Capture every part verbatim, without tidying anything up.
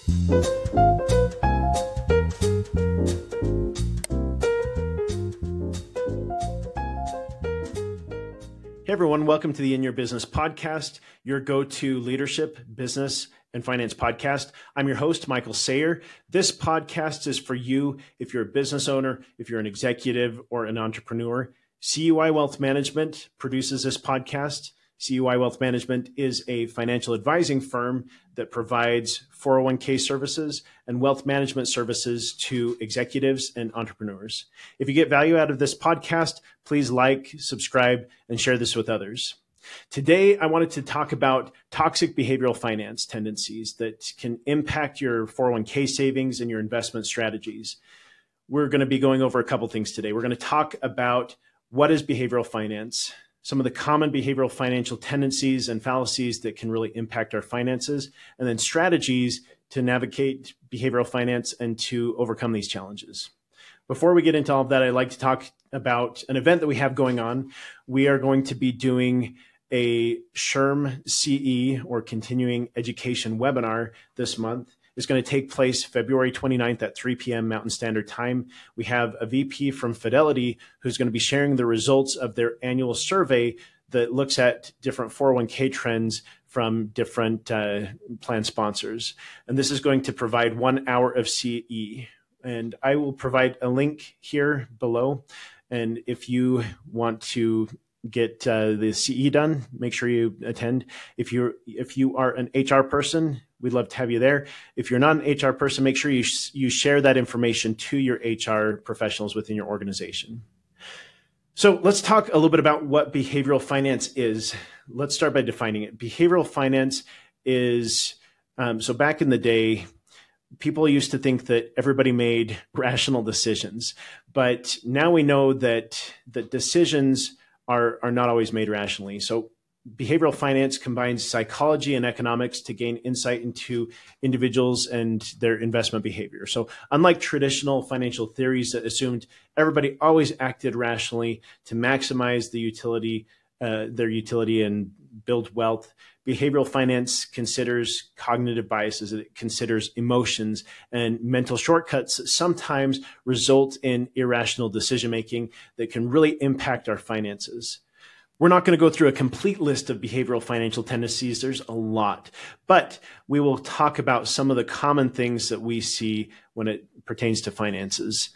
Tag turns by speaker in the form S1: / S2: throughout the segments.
S1: Hey everyone, welcome to the In Your Business podcast, your go-to leadership, business, and finance podcast. I'm your host, Michael Sayer. This podcast is for you if you're a business owner, if you're an executive or an entrepreneur. C U I Wealth Management produces this podcast. C U I Wealth Management is a financial advising firm that provides four oh one k services and wealth management services to executives and entrepreneurs. If you get value out of this podcast, please like, subscribe, and share this with others. Today, I wanted to talk about toxic behavioral finance tendencies that can impact your four oh one k savings and your investment strategies. We're going to be going over a couple things today. We're going to talk about what is behavioral finance, some of the common behavioral financial tendencies and fallacies that can really impact our finances, and then strategies to navigate behavioral finance and to overcome these challenges. Before we get into all of that, I'd like to talk about an event that we have going on. We are going to be doing a S H R M C E or continuing education webinar this month. It's going to take place February twenty-ninth at three p.m. Mountain Standard Time. We have a V P from Fidelity who's going to be sharing the results of their annual survey that looks at different four oh one k trends from different uh, plan sponsors. And this is going to provide one hour of C E. And I will provide a link here below. And if you want to get uh, the C E done, make sure you attend. If you're if you are an H R person, we'd love to have you there. If you're not an H R person, make sure you sh- you share that information to your H R professionals within your organization. So let's talk a little bit about what behavioral finance is. Let's start by defining it. Behavioral finance is, um, so back in the day, people used to think that everybody made rational decisions, but now we know that that decisions are, are not always made rationally. So behavioral finance combines psychology and economics to gain insight into individuals and their investment behavior. So unlike traditional financial theories that assumed everybody always acted rationally to maximize the utility, uh, their utility and build wealth, behavioral finance considers cognitive biases. It considers emotions, and mental shortcuts that sometimes result in irrational decision-making that can really impact our finances. We're not going to go through a complete list of behavioral financial tendencies. There's a lot, but we will talk about some of the common things that we see when it pertains to finances.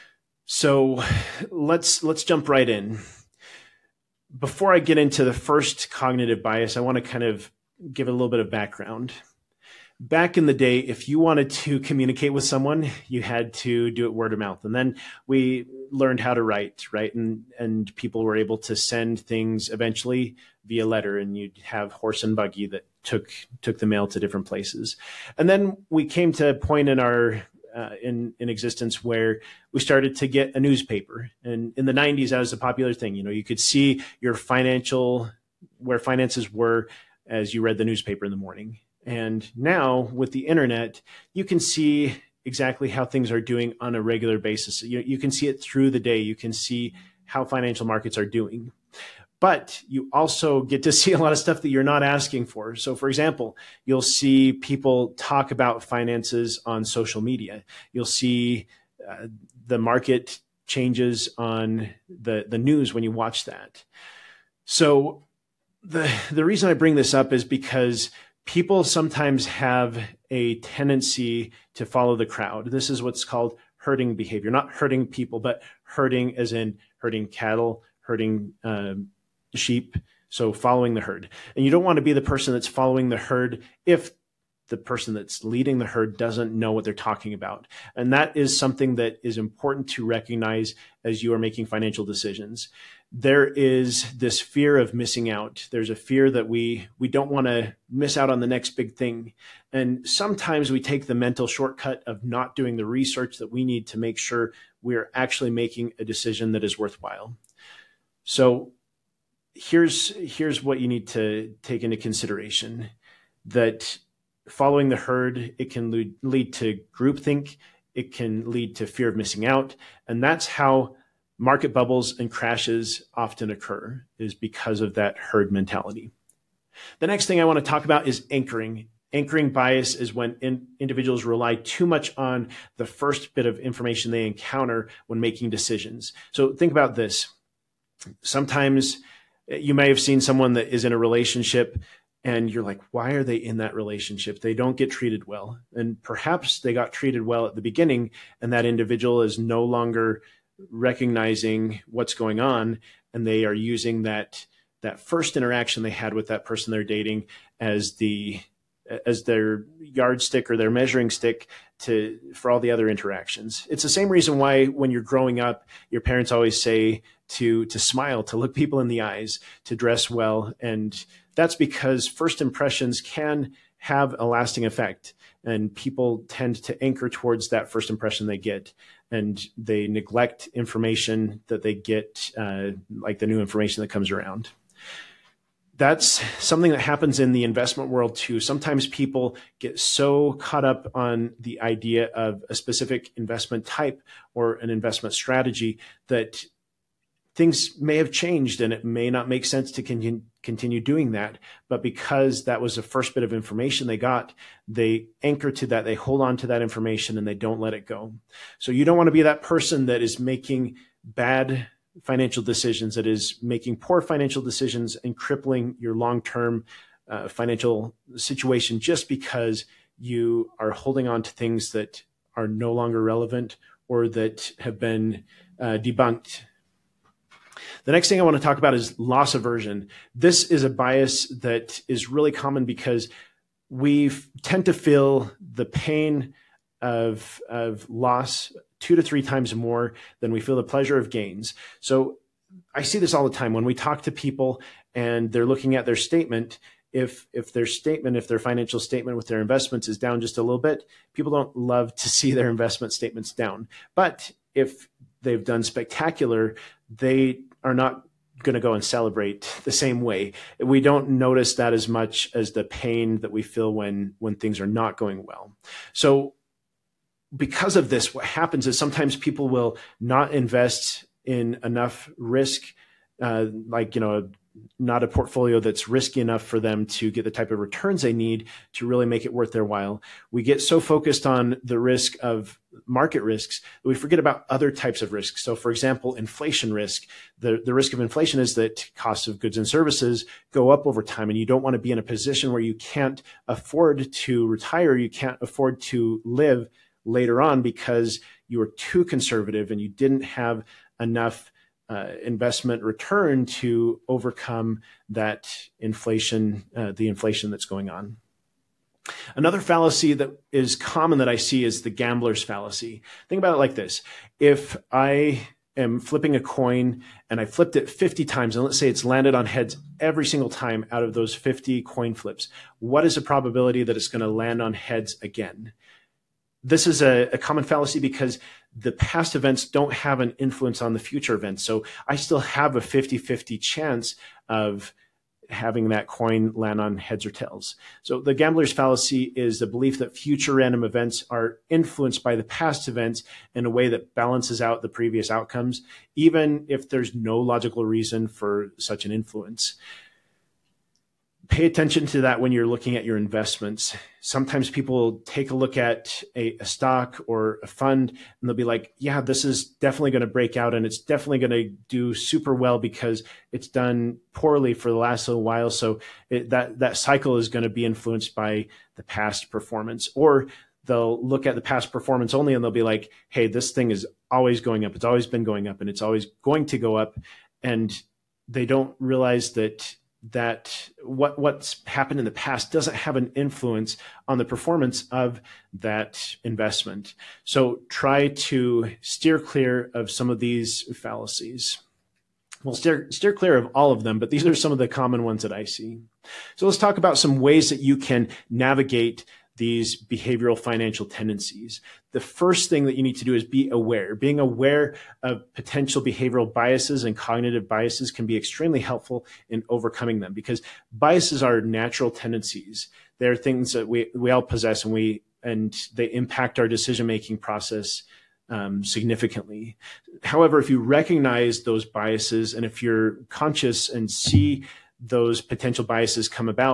S1: So let's, let's jump right in. Before I get into the first cognitive bias, I want to kind of give a little bit of background. Back in the day, if you wanted to communicate with someone, you had to do it word of mouth. And then we learned how to write, right? And, and people were able to send things eventually via letter, and you'd have horse and buggy that took, took the mail to different places. And then we came to a point in our Uh, in, in existence where we started to get a newspaper. And in the nineties, that was a popular thing. You know, you could see your financial, where finances were as you read the newspaper in the morning. And now with the internet, you can see exactly how things are doing on a regular basis. You, you can see it through the day. You can see how financial markets are doing. But you also get to see a lot of stuff that you're not asking for. So for example, you'll see people talk about finances on social media. You'll see uh, the market changes on the, the news when you watch that. So the, the reason I bring this up is because people sometimes have a tendency to follow the crowd. This is what's called herding behavior, not hurting people, but herding as in herding cattle, herding um, sheep, so following the herd. And you don't want to be the person that's following the herd if the person that's leading the herd doesn't know what they're talking about. And that is something that is important to recognize as you are making financial decisions. There is this fear of missing out. There's a fear that we we don't want to miss out on the next big thing. And sometimes we take the mental shortcut of not doing the research that we need to make sure we're actually making a decision that is worthwhile. So here's here's what you need to take into consideration, that following the herd, it can lead, lead to groupthink. It can lead to fear of missing out. And that's how market bubbles and crashes often occur, is because of that herd mentality. The next thing I want to talk about is anchoring. Anchoring bias is when in, individuals rely too much on the first bit of information they encounter when making decisions. So think about this. Sometimes you may have seen someone that is in a relationship and you're like, why are they in that relationship? They don't get treated well. And perhaps they got treated well at the beginning, and that individual is no longer recognizing what's going on, and they are using that, that first interaction they had with that person they're dating as the as their yardstick or their measuring stick to for all the other interactions. It's the same reason why when you're growing up, your parents always say to to smile, to look people in the eyes, to dress well. And that's because first impressions can have a lasting effect, and people tend to anchor towards that first impression they get, and they neglect information that they get, uh, like the new information that comes around. That's something that happens in the investment world too. Sometimes people get so caught up on the idea of a specific investment type or an investment strategy that things may have changed and it may not make sense to continue, continue doing that. But because that was the first bit of information they got, they anchor to that, they hold on to that information, and they don't let it go. So you don't want to be that person that is making bad financial decisions, that is making poor financial decisions and crippling your long-term uh, financial situation just because you are holding on to things that are no longer relevant or that have been uh, debunked. The next thing I want to talk about is loss aversion. This is a bias that is really common because we tend to feel the pain of, of loss two to three times more than we feel the pleasure of gains. So I see this all the time when we talk to people and they're looking at their statement. If, if their statement, if their financial statement with their investments is down just a little bit, people don't love to see their investment statements down. But if they've done spectacular, they are not going to go and celebrate the same way. We don't notice that as much as the pain that we feel when, when things are not going well. So because of this, what happens is sometimes people will not invest in enough risk, uh, like, you know, not a portfolio that's risky enough for them to get the type of returns they need to really make it worth their while. We get so focused on the risk of market risks that we forget about other types of risks. So for example, inflation risk, the, the risk of inflation is that costs of goods and services go up over time, and you don't want to be in a position where you can't afford to retire, you can't afford to live later on because you were too conservative and you didn't have enough uh, investment return to overcome that inflation, uh, the inflation that's going on. Another fallacy that is common that I see is the gambler's fallacy. Think about it like this. If I am flipping a coin and I flipped it fifty times, and let's say it's landed on heads every single time out of those fifty coin flips, what is the probability that it's going to land on heads again? This is a, a common fallacy because the past events don't have an influence on the future events. So I still have a fifty fifty chance of having that coin land on heads or tails. So the gambler's fallacy is the belief that future random events are influenced by the past events in a way that balances out the previous outcomes, even if there's no logical reason for such an influence. Pay attention to that when you're looking at your investments. Sometimes people take a look at a, a stock or a fund and they'll be like, yeah, this is definitely going to break out and it's definitely going to do super well because it's done poorly for the last little while. So it, that, that cycle is going to be influenced by the past performance. Or they'll look at the past performance only and they'll be like, hey, this thing is always going up. It's always been going up and it's always going to go up. And they don't realize that that what what's happened in the past doesn't have an influence on the performance of that investment. So try to steer clear of some of these fallacies. We'll steer, steer clear of all of them, but these are some of the common ones that I see. So let's talk about some ways that you can navigate these behavioral financial tendencies. The first thing that you need to do is be aware. Being aware of potential behavioral biases and cognitive biases can be extremely helpful in overcoming them, because biases are natural tendencies. They're things that we, we all possess, and we and they impact our decision-making process um, significantly. However, if you recognize those biases and if you're conscious and see those potential biases come about,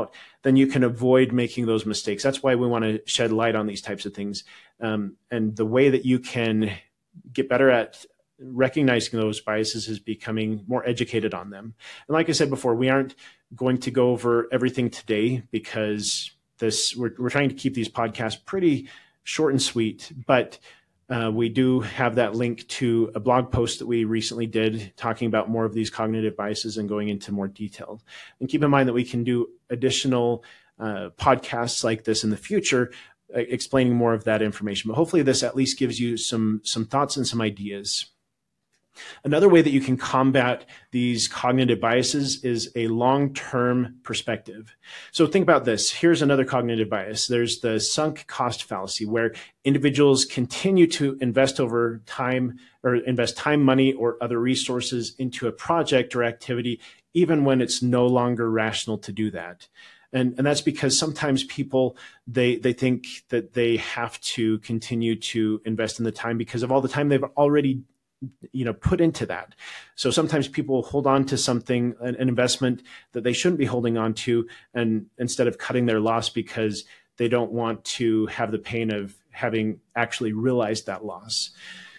S1: then you can avoid making those mistakes. That's why we want to shed light on these types of things. Um, and the way that you can get better at recognizing those biases is becoming more educated on them. And like I said before, we aren't going to go over everything today because this we're, we're trying to keep these podcasts pretty short and sweet, but uh, we do have that link to a blog post that we recently did talking about more of these cognitive biases and going into more detail. And keep in mind that we can do additional uh, podcasts like this in the future, uh, explaining more of that information. But hopefully this at least gives you some, some thoughts and some ideas. Another way that you can combat these cognitive biases is a long-term perspective. So think about this. Here's another cognitive bias. There's the sunk cost fallacy, where individuals continue to invest over time or invest time, money, or other resources into a project or activity, even when it's no longer rational to do that. And, and that's because sometimes people, they, they think that they have to continue to invest in the time because of all the time they've already you know, put into that. So sometimes people hold on to something, an, an investment that they shouldn't be holding on to, and instead of cutting their loss because they don't want to have the pain of having actually realized that loss.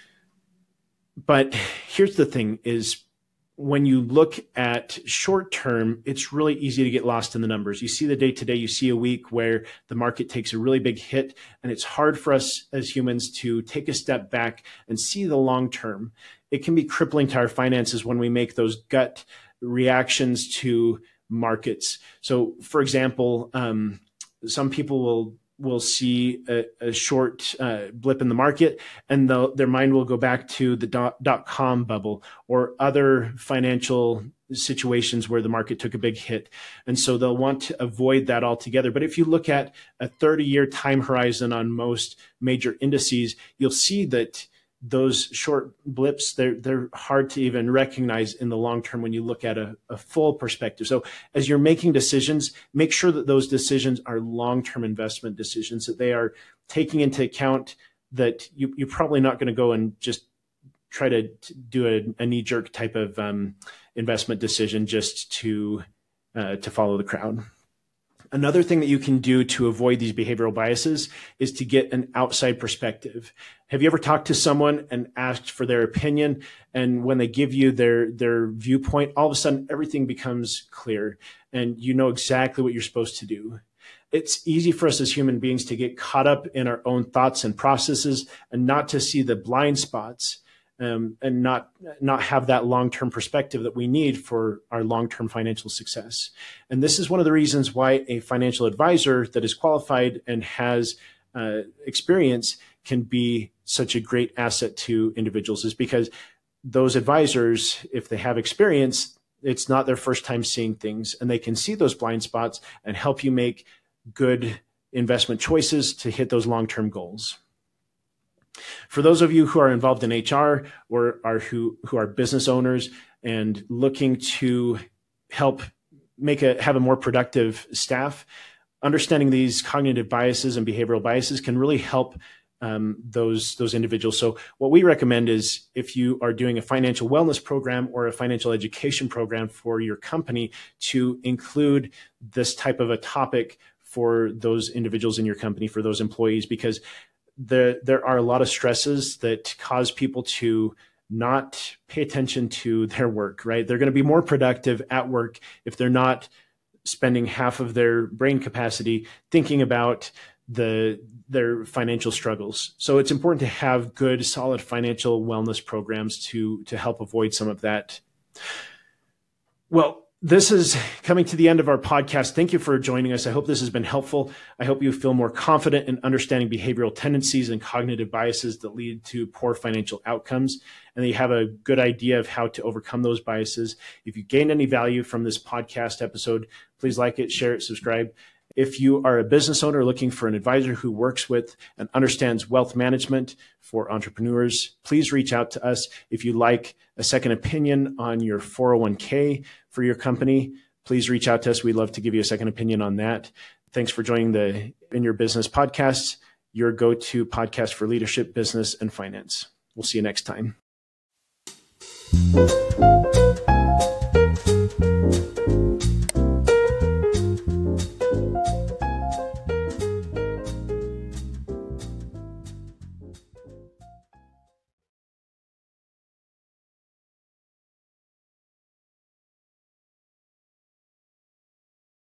S1: But here's the thing is, when you look at short term, it's really easy to get lost in the numbers. You see the day to day, you see a week where the market takes a really big hit, and it's hard for us as humans to take a step back and see the long term. It can be crippling to our finances when we make those gut reactions to markets. So for example, um, some people will will see a, a short uh, blip in the market, and their mind will go back to the dot, dot com bubble or other financial situations where the market took a big hit. And so they'll want to avoid that altogether. But if you look at a thirty-year time horizon on most major indices, you'll see that those short blips, they're, they're hard to even recognize in the long term when you look at a, a full perspective. So as you're making decisions, make sure that those decisions are long-term investment decisions, that they are taking into account that you, you're probably not going to go and just try to do a, a knee-jerk type of um, investment decision just to, uh, to follow the crowd. Another thing that you can do to avoid these behavioral biases is to get an outside perspective. Have you ever talked to someone and asked for their opinion? And when they give you their, their viewpoint, all of a sudden everything becomes clear and you know exactly what you're supposed to do. It's easy for us as human beings to get caught up in our own thoughts and processes and not to see the blind spots. Um, and not not have that long-term perspective that we need for our long-term financial success. And this is one of the reasons why a financial advisor that is qualified and has uh, experience can be such a great asset to individuals, is because those advisors, if they have experience, it's not their first time seeing things, and they can see those blind spots and help you make good investment choices to hit those long-term goals. For those of you who are involved in H R or are who, who are business owners and looking to help make a have a more productive staff, understanding these cognitive biases and behavioral biases can really help um, those those individuals. So what we recommend is, if you are doing a financial wellness program or a financial education program for your company, to include this type of a topic for those individuals in your company, for those employees, because There, there are a lot of stresses that cause people to not pay attention to their work, right? They're going to be more productive at work if they're not spending half of their brain capacity thinking about the, their financial struggles. So it's important to have good, solid financial wellness programs to, to help avoid some of that. Well, this is coming to the end of our podcast. Thank you for joining us. I hope this has been helpful. I hope you feel more confident in understanding behavioral tendencies and cognitive biases that lead to poor financial outcomes, and that you have a good idea of how to overcome those biases. If you gained any value from this podcast episode, please like it, share it, subscribe. If you are a business owner looking for an advisor who works with and understands wealth management for entrepreneurs, please reach out to us. If you like a second opinion on your four oh one k for your company, please reach out to us. We'd love to give you a second opinion on that. Thanks for joining the In Your Business podcast, your go-to podcast for leadership, business, and finance. We'll see you next time.